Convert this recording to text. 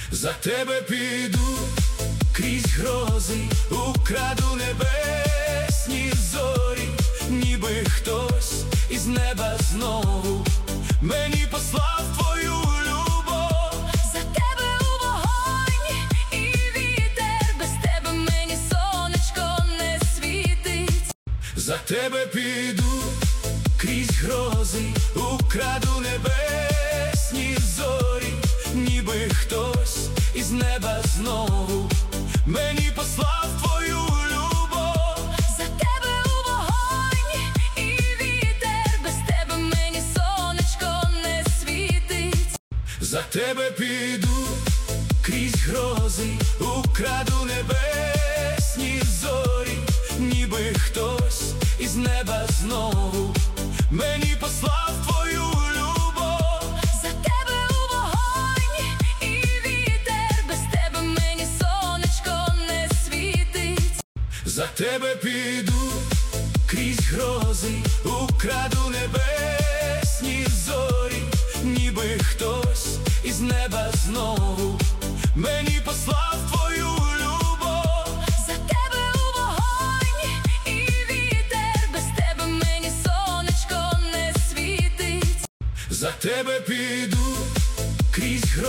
За тебе піду крізь грози, украду небесні зорі, ніби хтось із неба знову мені послав твою любов. За тебе у вогонь і вітер, без тебе мені сонечко не світить. За тебе піду крізь грози, украду небесні зорі, ніби хтось із неба знову мені послав твою любов. За тебе у вогонь і вітер, без тебе мені сонечко не світить. За тебе піду крізь грози, украду небесні зорі, ніби хтось із неба знову мені послав твою любов. За тебе у вогонь і вітер, без тебе мені сонечко не світить. За тебе піду крізь грози, украду небесні зорі, ніби хтось із неба знову мені послав твою любов. За тебе у вогонь і вітер, без тебе мені сонечко не світить. За тебе піду крізь грози.